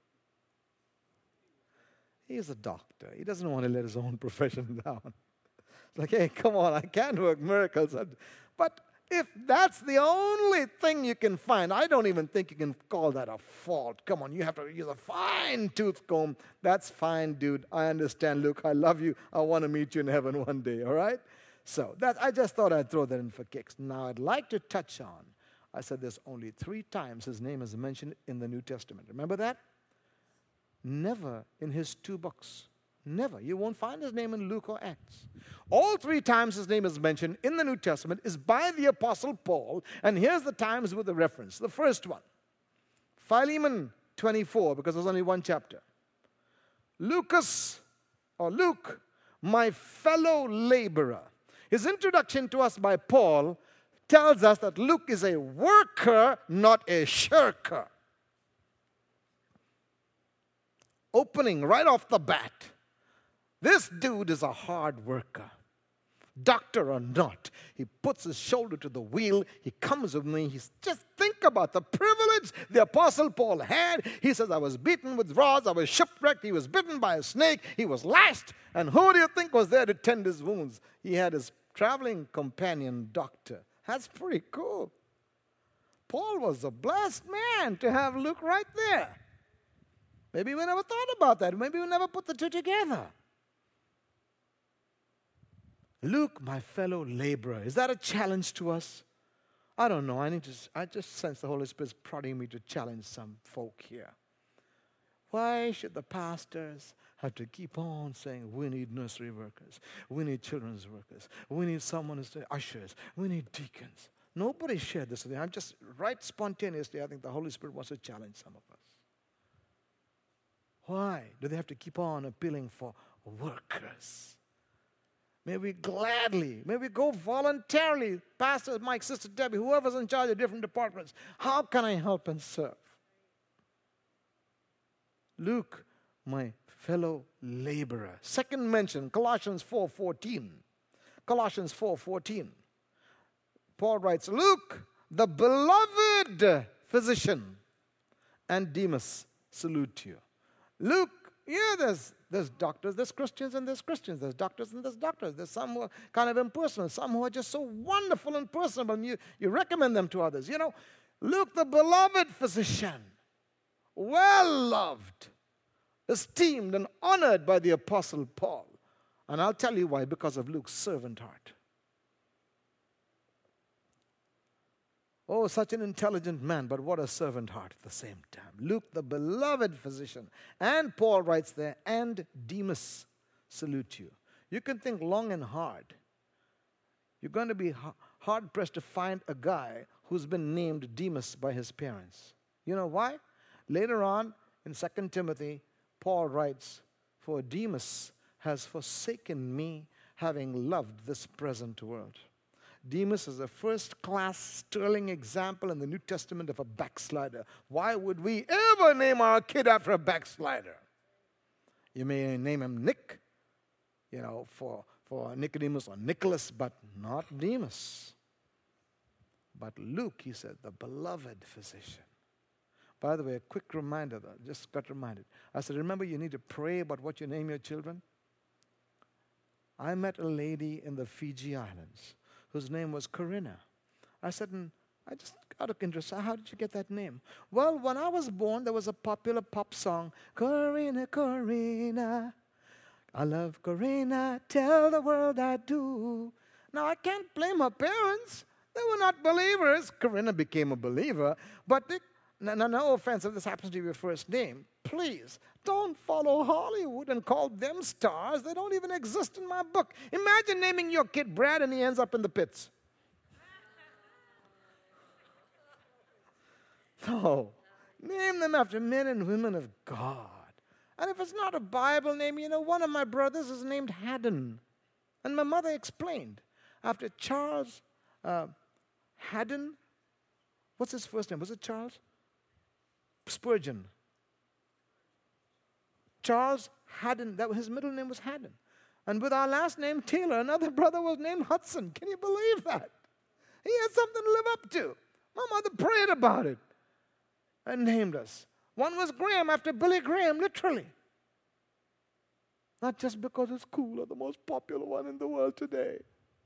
Speaker 2: He's a doctor. He doesn't want to let his own profession down. It's like, hey, come on, I can work miracles. But if that's the only thing you can find, I don't even think you can call that a fault. Come on, you have to use a fine tooth comb. That's fine, dude. I understand, Luke. I love you. I want to meet you in heaven one day, all right? So that, I just thought I'd throw that in for kicks. Now, I'd like to touch on, I said there's only three times his name is mentioned in the New Testament. Remember that? Never in his two books. Never. You won't find his name in Luke or Acts. All three times his name is mentioned in the New Testament is by the Apostle Paul. And here's the times with the reference. The first one, Philemon twenty-four, because there's only one chapter. Lucas, or Luke, my fellow laborer. His introduction to us by Paul tells us that Luke is a worker, not a shirker. Opening right off the bat. This dude is a hard worker. Doctor or not, he puts his shoulder to the wheel. He comes with me. He's just think about the privilege the Apostle Paul had. He says, I was beaten with rods. I was shipwrecked. He was bitten by a snake. He was lashed. And who do you think was there to tend his wounds? He had his traveling companion, doctor. That's pretty cool. Paul was a blessed man to have Luke right there. Maybe we never thought about that. Maybe we never put the two together. Luke, my fellow laborer. Is that a challenge to us? I don't know. I need to. I just sense the Holy Spirit's prodding me to challenge some folk here. Why should the pastors have to keep on saying, we need nursery workers, we need children's workers, we need someone to say ushers, we need deacons? Nobody shared this with me. I'm just right spontaneously. I think the Holy Spirit wants to challenge some of us. Why do they have to keep on appealing for workers? May we gladly, may we go voluntarily, Pastor Mike, Sister Debbie, whoever's in charge of different departments. How can I help and serve? Luke, my fellow laborer. Second mention, Colossians four fourteen. Colossians four fourteen. Paul writes, Luke, the beloved physician, and Demas salute you. Luke, yeah, there's, there's doctors, there's Christians, and there's Christians. There's doctors, and there's doctors. There's some who are kind of impersonal, some who are just so wonderful and personable, and you, you recommend them to others. You know, Luke, the beloved physician, well-loved, esteemed, and honored by the Apostle Paul. And I'll tell you why, because of Luke's servant heart. Oh, such an intelligent man, but what a servant heart at the same time. Luke, the beloved physician. And Paul writes there, and Demas salute you. You can think long and hard. You're going to be hard-pressed to find a guy who's been named Demas by his parents. You know why? Later on, in Second Timothy, Paul writes, for Demas has forsaken me, having loved this present world. Demas is a first-class, sterling example in the New Testament of a backslider. Why would we ever name our kid after a backslider? You may name him Nick, you know, for, for Nicodemus or Nicholas, but not Demas. But Luke, he said, the beloved physician. By the way, a quick reminder, though, just got reminded. I said, remember, you need to pray about what you name your children. I met a lady in the Fiji Islands whose name was Corinna. I said, and I just out of interest, how did you get that name? Well, when I was born, there was a popular pop song, Corinna, Corinna. I love Corinna, tell the world I do. Now, I can't blame her parents. They were not believers. Corinna became a believer, but they, no, no, no offense if this happens to be your first name. Please, don't follow Hollywood and call them stars. They don't even exist in my book. Imagine naming your kid Brad and he ends up in the pits. No, name them after men and women of God. And if it's not a Bible name, you know, one of my brothers is named Haddon. And my mother explained, after Charles uh, Haddon, what's his first name? Was it Charles? Spurgeon. Charles Haddon, that was, his middle name was Haddon. And with our last name, Taylor, another brother was named Hudson. Can you believe that? He had something to live up to. My mother prayed about it and named us. One was Graham after Billy Graham, literally. Not just because it's cool or the most popular one in the world today.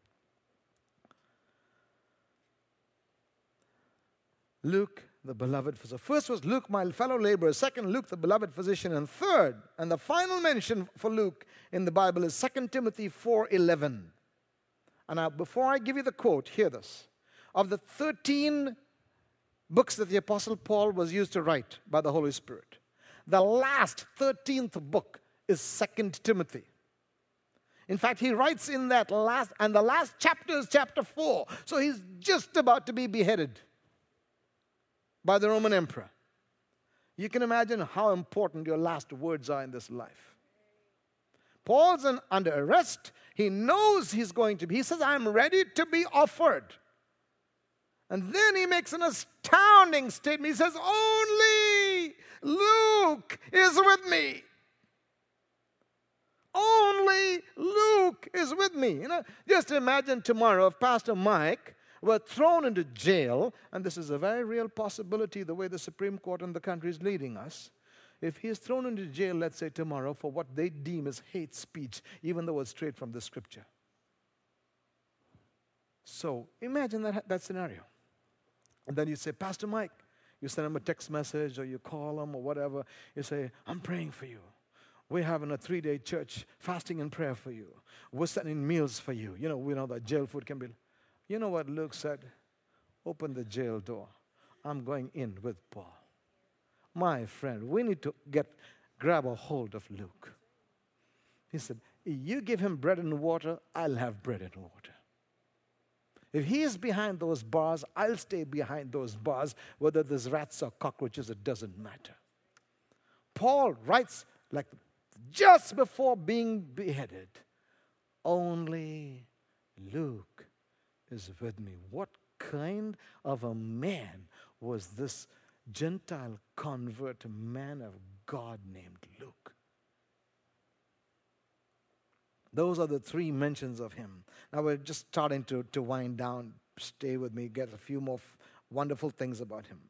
Speaker 2: Luke, the beloved physician. First was Luke, my fellow laborer. Second, Luke, the beloved physician. And third, and the final mention for Luke in the Bible is Second Timothy four eleven. And now, before I give you the quote, hear this. Of the thirteen books that the Apostle Paul was used to write by the Holy Spirit, the last thirteenth book is Second Timothy. In fact, he writes in that last, and the last chapter is chapter four. So he's just about to be beheaded by the Roman emperor. You can imagine how important your last words are in this life. Paul's in, under arrest. He knows he's going to be. He says, I'm ready to be offered. And then he makes an astounding statement. He says, only Luke is with me. Only Luke is with me. You know, just imagine tomorrow if Pastor Mike were thrown into jail, and this is a very real possibility the way the Supreme Court in the country is leading us. If he is thrown into jail, let's say tomorrow, for what they deem as hate speech, even though it's straight from the scripture. So imagine that, that scenario. And then you say, Pastor Mike, you send him a text message or you call him or whatever. You say, I'm praying for you. We're having a three-day church fasting and prayer for you. We're sending meals for you. You know, we know that jail food can be. You know what Luke said? Open the jail door. I'm going in with Paul. My friend, we need to get grab a hold of Luke. He said, you give him bread and water, I'll have bread and water. If he is behind those bars, I'll stay behind those bars. Whether there's rats or cockroaches, it doesn't matter. Paul writes like just before being beheaded, only Luke is with me. What kind of a man was this Gentile convert, man of God named Luke? Those are the three mentions of him. Now we're just starting to, to wind down. Stay with me, get a few more f- wonderful things about him.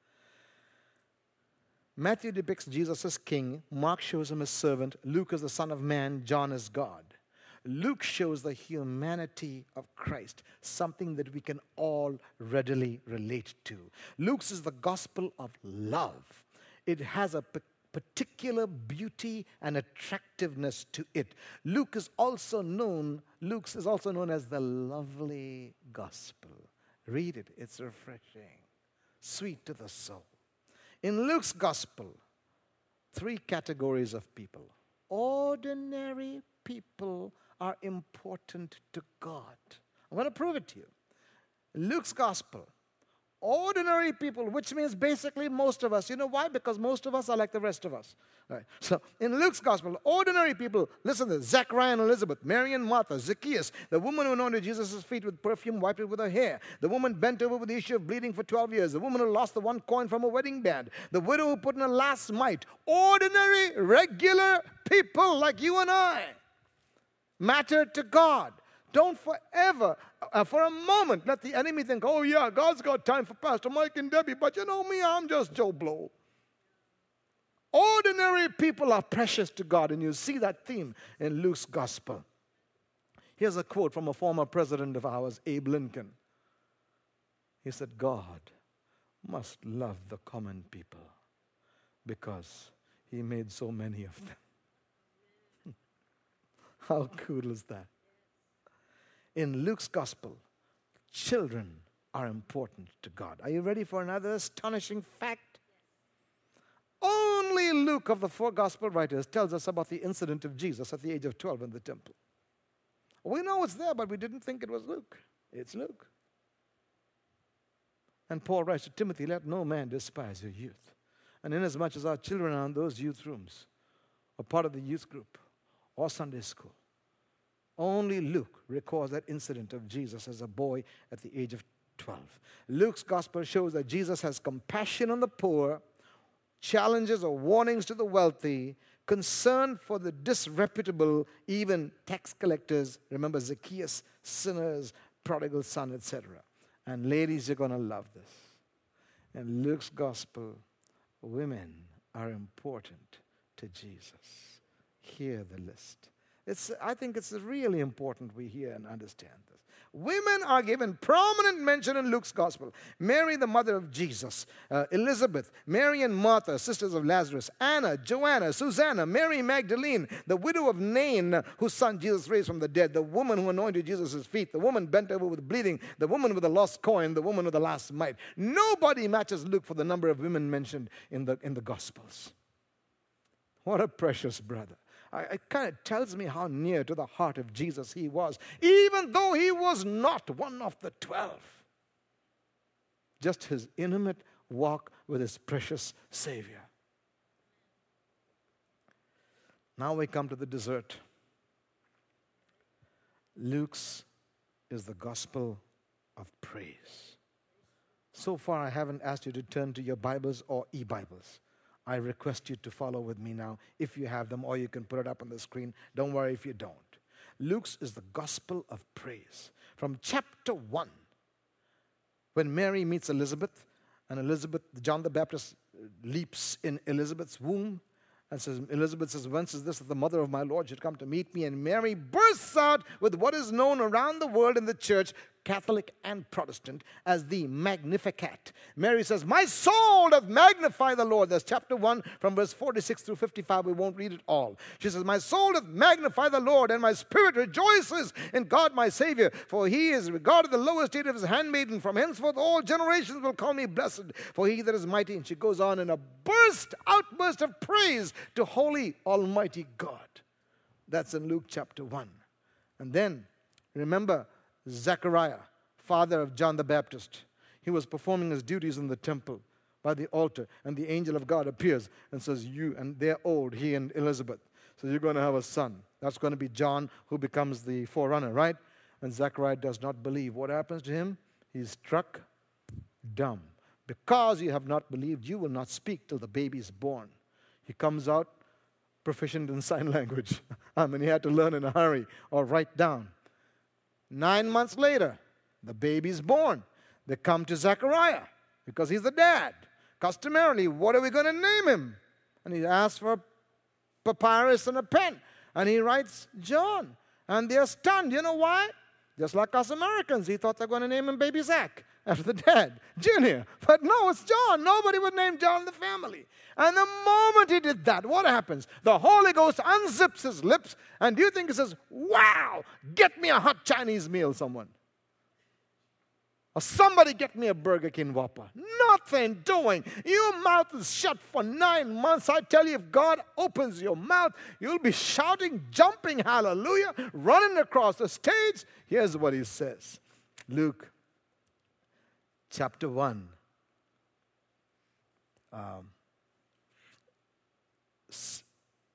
Speaker 2: Matthew depicts Jesus as king. Mark shows him as servant. Luke as the Son of Man. John as God. Luke shows the humanity of Christ, something that we can all readily relate to. Luke's is the gospel of love. It has a pe- particular beauty and attractiveness to it. Luke is also known, Luke's is also known as the lovely gospel. Read it, it's refreshing, sweet to the soul. In Luke's gospel, three categories of people. Ordinary people are important to God. I'm going to prove it to you. Luke's gospel, ordinary people, which means basically most of us. You know why? Because most of us are like the rest of us. All right. So in Luke's gospel, ordinary people, listen to this, Zechariah and Elizabeth, Mary and Martha, Zacchaeus, the woman who anointed Jesus' feet with perfume, wiped it with her hair, the woman bent over with the issue of bleeding for twelve years, the woman who lost the one coin from a wedding band, the widow who put in a last mite. Ordinary, regular people like you and I mattered to God. Don't forever, uh, for a moment, let the enemy think, oh yeah, God's got time for Pastor Mike and Debbie, but you know me, I'm just Joe Blow. Ordinary people are precious to God, and you see that theme in Luke's gospel. Here's a quote from a former president of ours, Abe Lincoln. He said, God must love the common people because he made so many of them. How cool is that? In Luke's gospel, children are important to God. Are you ready for another astonishing fact? Only Luke of the four gospel writers tells us about the incident of Jesus at the age of twelve in the temple. We know it's there, but we didn't think it was Luke. It's Luke. And Paul writes to Timothy, let no man despise your youth. And inasmuch as our children are in those youth rooms, or part of the youth group, or Sunday school, only Luke records that incident of Jesus as a boy at the age of twelve. Luke's gospel shows that Jesus has compassion on the poor, challenges or warnings to the wealthy, concern for the disreputable, even tax collectors, remember Zacchaeus, sinners, prodigal son, et cetera. And ladies, you're going to love this. In Luke's gospel, women are important to Jesus. Hear the list. It's, I think it's really important we hear and understand this. Women are given prominent mention in Luke's gospel. Mary, the mother of Jesus, uh, Elizabeth, Mary and Martha, sisters of Lazarus, Anna, Joanna, Susanna, Mary Magdalene, the widow of Nain, whose son Jesus raised from the dead, the woman who anointed Jesus' feet, the woman bent over with bleeding, the woman with the lost coin, the woman with the last mite. Nobody matches Luke for the number of women mentioned in the, in the gospels. What a precious brother. It kind of tells me how near to the heart of Jesus he was, even though he was not one of the twelve. Just his intimate walk with his precious Savior. Now we come to the dessert. Luke's is the gospel of praise. So far, I haven't asked you to turn to your Bibles or e-Bibles. I request you to follow with me now, if you have them, or you can put it up on the screen. Don't worry if you don't. Luke's is the gospel of praise. From chapter one, when Mary meets Elizabeth, and Elizabeth, John the Baptist leaps in Elizabeth's womb, and says, Elizabeth says, whence is this that the mother of my Lord should come to meet me? And Mary bursts out with what is known around the world in the church, Catholic and Protestant, as the Magnificat. Mary says, my soul doth magnify the Lord. That's chapter one from verse forty-six through fifty-five. We won't read it all. She says, my soul doth magnify the Lord, and my spirit rejoices in God my Savior, for he is regarded the low estate of his handmaiden. From henceforth all generations will call me blessed, for he that is mighty. And she goes on in a burst, outburst of praise to holy Almighty God. That's in Luke chapter one. And then, remember, Zechariah, father of John the Baptist. He was performing his duties in the temple by the altar, and the angel of God appears and says, you, and they're old, he and Elizabeth. So you're going to have a son. That's going to be John, who becomes the forerunner, right? And Zechariah does not believe. What happens to him? He's struck dumb. Because you have not believed, you will not speak till the baby is born. He comes out proficient in sign language. I mean, he had to learn in a hurry or write down. Nine months later, the baby's born. They come to Zechariah because he's the dad. Customarily, what are we going to name him? And he asks for a papyrus and a pen. And he writes John. And they're stunned. You know why? Just like us Americans, he thought they were going to name him Baby Zach after the dad, Junior. But no, it's John. Nobody would name John the family. And the moment he did that, what happens? The Holy Ghost unzips his lips, and do you think he says, wow, get me a hot Chinese meal, someone? Or somebody get me a Burger King Whopper. Nothing doing. Your mouth is shut for nine months. I tell you, if God opens your mouth, you'll be shouting, jumping, hallelujah, running across the stage. Here's what he says. Luke chapter one. Um,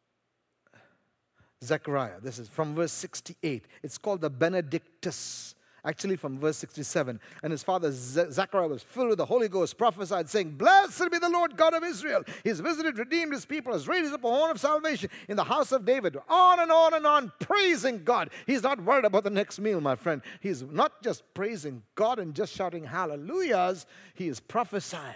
Speaker 2: Zechariah, this is from verse sixty-eight. It's called the Benedictus. Actually, from verse sixty-seven. And his father Zechariah was filled with the Holy Ghost, prophesied, saying, Blessed be the Lord God of Israel. He has visited, redeemed his people, has raised up a horn of salvation in the house of David. On and on and on, praising God. He's not worried about the next meal, my friend. He's not just praising God and just shouting hallelujahs. He is prophesying.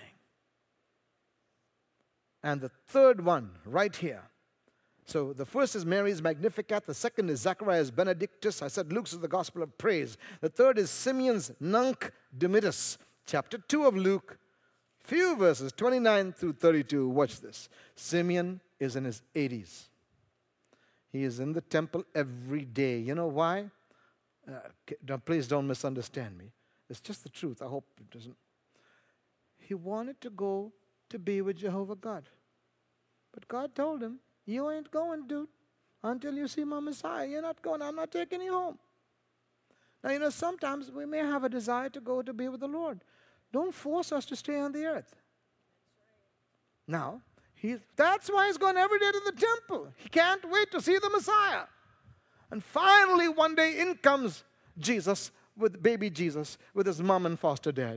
Speaker 2: And the third one, right here. So the first is Mary's Magnificat. The second is Zachariah's Benedictus. I said Luke's is the gospel of praise. The third is Simeon's Nunc Dimittis. Chapter two of Luke, few verses, twenty-nine through thirty-two. Watch this. Simeon is in his eighties. He is in the temple every day. You know why? Uh, now please don't misunderstand me. It's just the truth. I hope it doesn't. He wanted to go to be with Jehovah God. But God told him, you ain't going, dude, until you see my Messiah. You're not going. I'm not taking you home. Now, you know, sometimes we may have a desire to go to be with the Lord. Don't force us to stay on the earth. Now, he's, that's why he's going every day to the temple. He can't wait to see the Messiah. And finally, one day, in comes Jesus, with baby Jesus, with his mom and foster dad.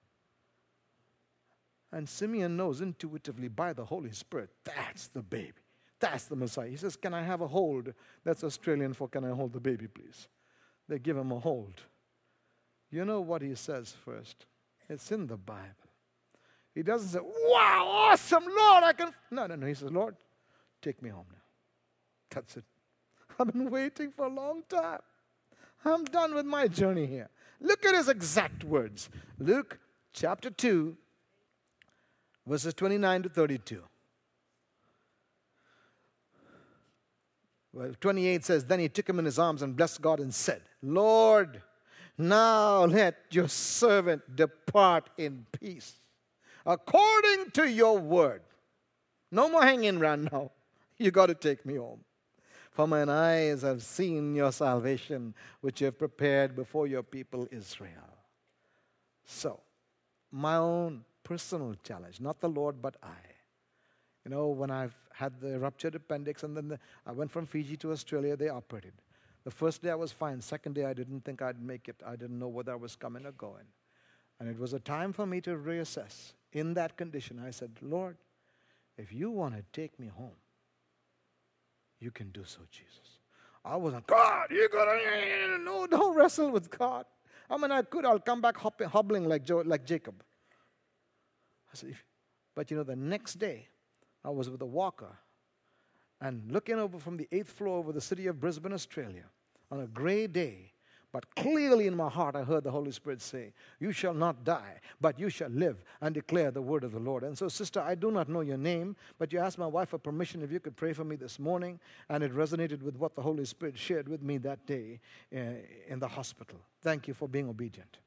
Speaker 2: And Simeon knows intuitively by the Holy Spirit, that's the baby. That's the Messiah. He says, can I have a hold? That's Australian for, can I hold the baby, please? They give him a hold. You know what he says first? It's in the Bible. He doesn't say, wow, awesome, Lord, I can. No, no, no. He says, Lord, take me home now. That's it. I've been waiting for a long time. I'm done with my journey here. Look at his exact words. Luke chapter two, verses twenty-nine to thirty-two. Well, twenty-eight says, then he took him in his arms and blessed God and said, Lord, now let your servant depart in peace, according to your word. No more hanging around now. You got to take me home. For mine eyes have seen your salvation, which you have prepared before your people Israel. So, my own personal challenge, not the Lord, but I. You know, when I've had the ruptured appendix and then the, I went from Fiji to Australia, they operated. The first day I was fine. Second day I didn't think I'd make it. I didn't know whether I was coming or going. And it was a time for me to reassess. In that condition, I said, Lord, if you want to take me home, you can do so, Jesus. I wasn't, God, you got to, no, don't wrestle with God. I mean, I could, I'll come back hopping, hobbling like, Joe, like Jacob. I said, but you know, the next day, I was with a walker and looking over from the eighth floor over the city of Brisbane, Australia, on a gray day. But clearly in my heart, I heard the Holy Spirit say, you shall not die, but you shall live and declare the word of the Lord. And so, sister, I do not know your name, but you asked my wife for permission if you could pray for me this morning, and it resonated with what the Holy Spirit shared with me that day uh, in the hospital. Thank you for being obedient.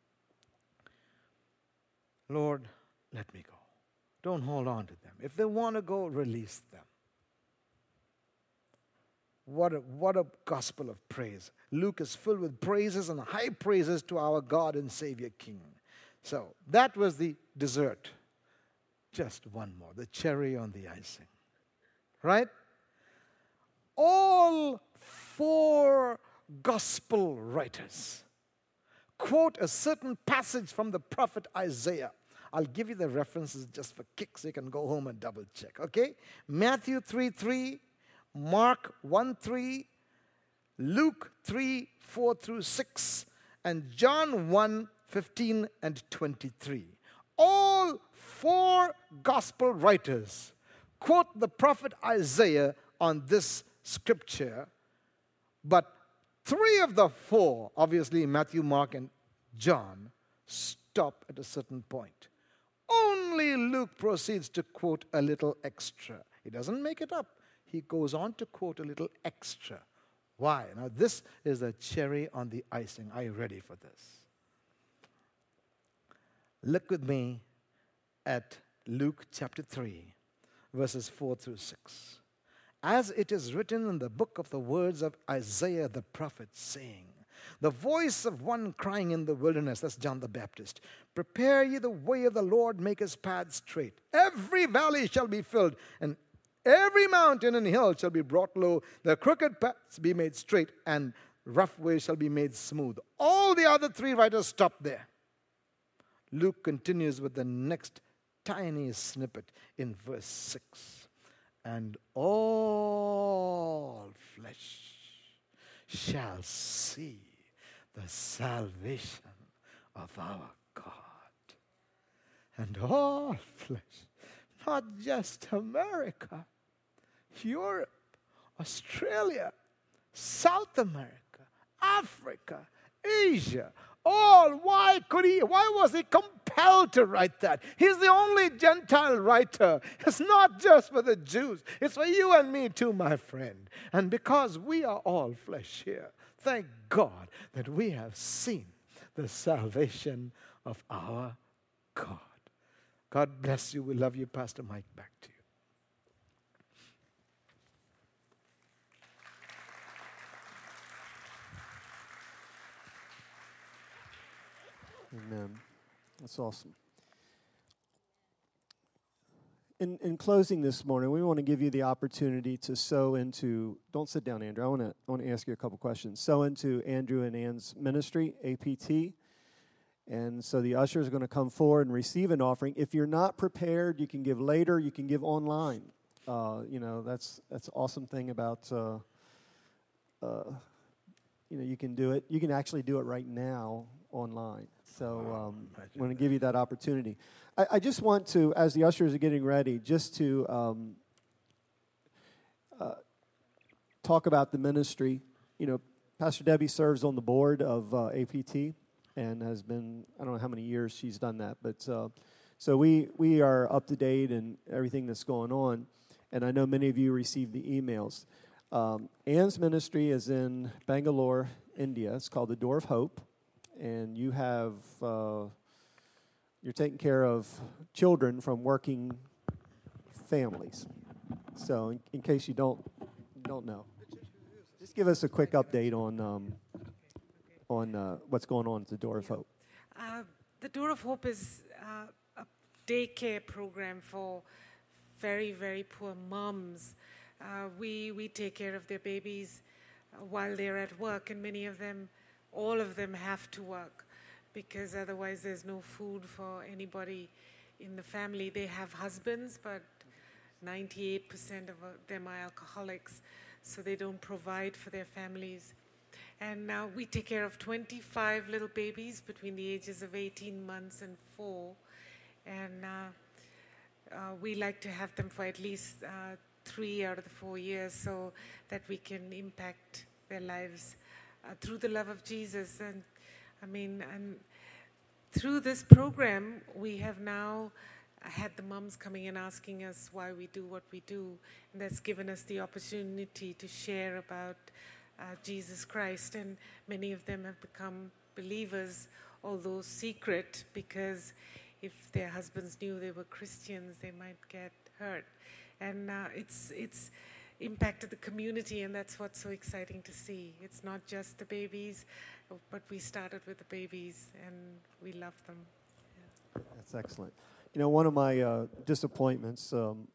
Speaker 2: Lord, let me go. Don't hold on to them. If they want to go, release them. What a, what a gospel of praise. Luke is filled with praises and high praises to our God and Savior King. So that was the dessert. Just one more, the cherry on the icing. Right? All four gospel writers quote a certain passage from the prophet Isaiah. I'll give you the references just for kicks so you can go home and double check, okay? Matthew three three, Mark one three, Luke three four through six, and John one fifteen and twenty-three. All four gospel writers quote the prophet Isaiah on this scripture, but three of the four, obviously Matthew, Mark, and John, stop at a certain point. Only Luke proceeds to quote a little extra. He doesn't make it up. He goes on to quote a little extra. Why? Now, this is the cherry on the icing. Are you ready for this? Look with me at Luke chapter three, verses four through six. As it is written in the book of the words of Isaiah the prophet, saying, the voice of one crying in the wilderness, that's John the Baptist, prepare ye the way of the Lord, make his path straight. Every valley shall be filled, and every mountain and hill shall be brought low. The crooked paths be made straight, and rough ways shall be made smooth. All the other three writers stop there. Luke continues with the next tiny snippet in verse six. And all flesh shall see the salvation of our God. And all flesh, not just America, Europe, Australia, South America, Africa, Asia, all. Why could he, why was he compelled to write that? He's the only Gentile writer. It's not just for the Jews. It's for you and me too, my friend. And because we are all flesh here, thank God that we have seen the salvation of our God. God bless you. We love you. Pastor Mike, back to you.
Speaker 3: Amen. That's awesome. In in closing this morning, we want to give you the opportunity to sow into, don't sit down, Andrew. I want to I want to ask you a couple questions. Sow into Andrew and Ann's ministry, A P T. And so the ushers are going to come forward and receive an offering. If you're not prepared, you can give later. You can give online. Uh, you know, that's that's an awesome thing about, uh, uh, you know, you can do it. You can actually do it right now online. So um, I'm going to give you that opportunity. I, I just want to, as the ushers are getting ready, just to um, uh, talk about the ministry. You know, Pastor Debbie serves on the board of uh, A P T. And has been, I don't know how many years she's done that. But uh, so we we are up to date in everything that's going on. And I know many of you received the emails. Um, Ann's ministry is in Bangalore, India. It's called the Door of Hope. And you have, uh, you're taking care of children from working families. So in, in case you don't don't know, just give us a quick update on um, on uh, what's going on at the Door of Hope.
Speaker 1: Uh, the Door of Hope is uh, a daycare program for very, very poor moms. Uh, we we take care of their babies uh, while they're at work, and many of them, all of them have to work because otherwise there's no food for anybody in the family. They have husbands, but ninety-eight percent of them are alcoholics, so they don't provide for their families. And now we take care of twenty-five little babies between the ages of eighteen months and four. And uh, uh, we like to have them for at least uh, three out of the four years so that we can impact their lives uh, through the love of Jesus. And I mean, and through this program, we have now had the moms coming and asking us why we do what we do. And that's given us the opportunity to share about Uh, Jesus Christ, and many of them have become believers, although secret, because if their husbands knew they were Christians, they might get hurt. And uh, it's it's impacted the community, and that's what's so exciting to see. It's not just the babies, but we started with the babies, and we love them. Yeah.
Speaker 3: That's excellent. You know, one of my uh, disappointments um,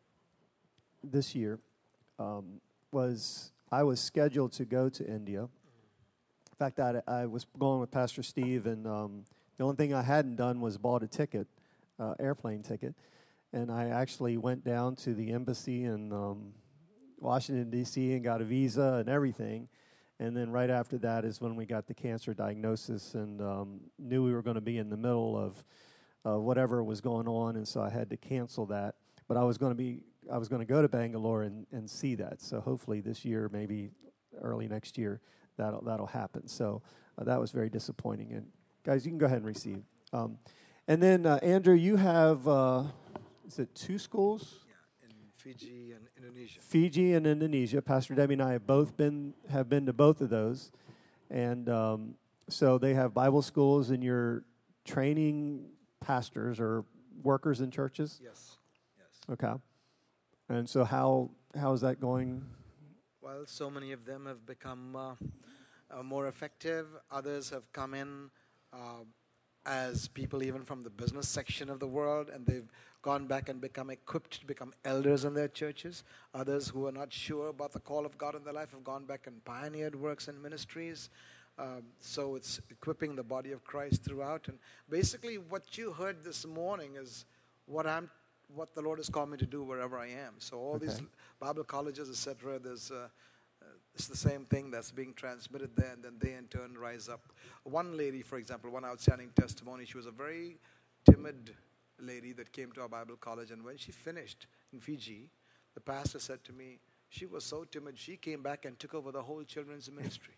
Speaker 3: this year um, was I was scheduled to go to India. In fact, I, I was going with Pastor Steve, and um, the only thing I hadn't done was bought a ticket, uh, airplane ticket. And I actually went down to the embassy in um, Washington, D C, and got a visa and everything. And then right after that is when we got the cancer diagnosis, and um, knew we were going to be in the middle of uh, whatever was going on, and so I had to cancel that. But I was going to be, I was going to go to Bangalore and, and see that. So hopefully this year, maybe early next year, that'll that'll happen. So uh, that was very disappointing. And guys, you can go ahead and receive. Um, and then uh, Andrew, you have, uh, is it two schools?
Speaker 2: Yeah, in Fiji and Indonesia.
Speaker 3: Fiji and Indonesia. Pastor Debbie and I have both been have been to both of those, and um, so they have Bible schools, and you're training pastors or workers in churches.
Speaker 2: Yes.
Speaker 3: Okay. And so how how is that going?
Speaker 2: Well, so many of them have become uh, uh, more effective. Others have come in uh, as people even from the business section of the world, and they've gone back and become equipped to become elders in their churches. Others who are not sure about the call of God in their life have gone back and pioneered works and ministries. Um, so it's equipping the body of Christ throughout. And basically what you heard this morning is what I'm, what the Lord has called me to do wherever I am. So all
Speaker 3: Okay.
Speaker 2: these Bible colleges, et cetera, there's uh, uh, it's the same thing that's being transmitted there, and then they in turn rise up. One lady, for example, one outstanding testimony, she was a very timid lady that came to our Bible college, and when she finished in Fiji, the pastor said to me, she was so timid, she came back and took over the whole children's ministry.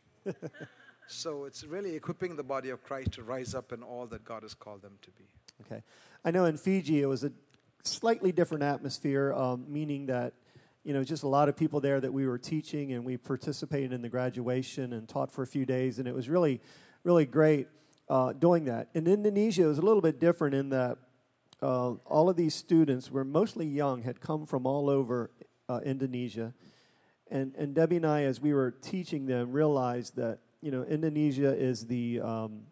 Speaker 2: So it's really equipping the body of Christ to rise up in all that God has called them to be.
Speaker 3: Okay. I know in Fiji it was a slightly different atmosphere, um, meaning that, you know, just a lot of people there that we were teaching, and we participated in the graduation and taught for a few days, and it was really, really great uh, doing that. In Indonesia, it was a little bit different in that uh, all of these students were mostly young, had come from all over uh, Indonesia, and, and Debbie and I, as we were teaching them, realized that, you know, Indonesia is the um,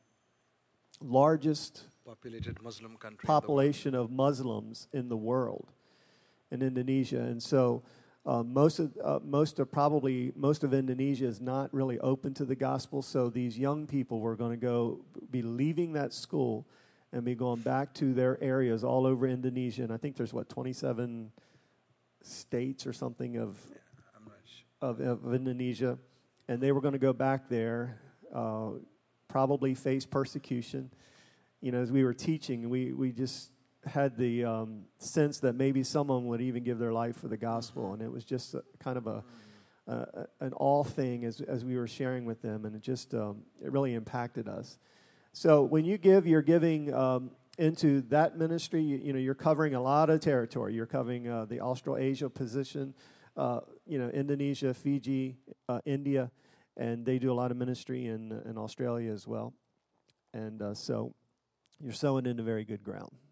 Speaker 3: largest
Speaker 2: Populated Muslim country.
Speaker 3: population of Muslims in the world, in Indonesia, and so uh, most of uh, most of probably most of Indonesia is not really open to the gospel. So these young people were going to go be leaving that school and be going back to their areas all over Indonesia. And I think there's what twenty-seven states or something of
Speaker 2: Yeah, I'm not sure.
Speaker 3: of, of Indonesia, and they were going to go back there, uh, probably face persecution. You know, as we were teaching, we, we just had the um, sense that maybe someone would even give their life for the gospel, and it was just a, kind of a, a an all thing as as we were sharing with them, and it just um, it really impacted us. So when you give, you're giving um, into that ministry. You, you know, you're covering a lot of territory. You're covering uh, the Australasia position, uh, you know, Indonesia, Fiji, uh, India, and they do a lot of ministry in in Australia as well, and uh, so. You're sowing into very good ground.